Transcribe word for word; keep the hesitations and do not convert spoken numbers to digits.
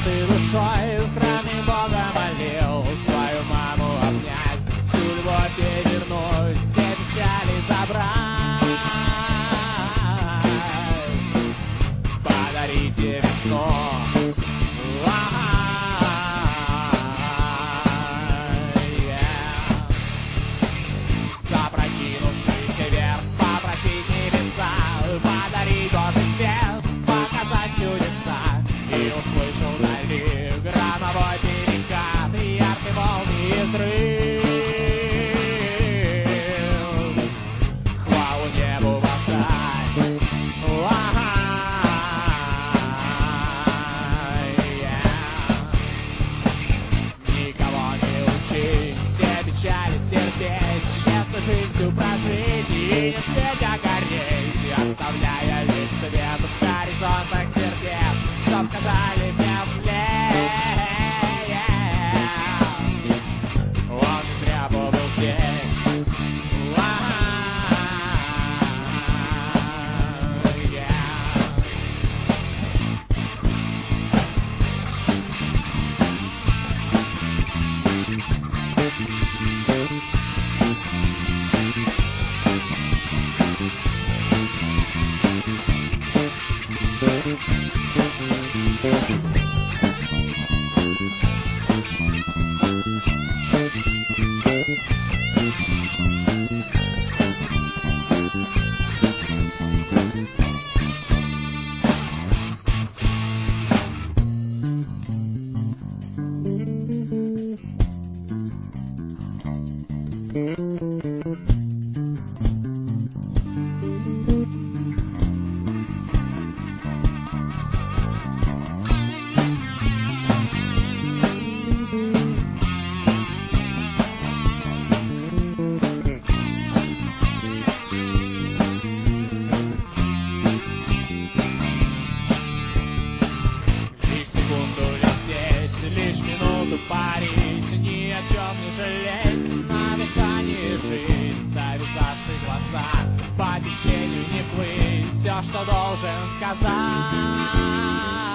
ты душой в храме Бога молил свою маму обнять, всю любовь перевернуть, все печали забрать, подарите весну. Запрокинувшийся вверх, попросить небеса, подарить Божий свет, показать чудеса. И услышал вдали громовой перекат, яркой молнии взрыв. Хвалу небу воздать. Никого не учи, все печали стерпеть, честно жизнью прожить и не светь, а гореть, оставляя лишь свет в горизонтах сердец, чтоб сказали вслед. Он не зря побыл здесь. Лишь секунду лететь, лишь минуту парить, ни о чем не жалеть, на дыхании жить, завязавшие глаза, по течению не плыть, все, что должен сказать.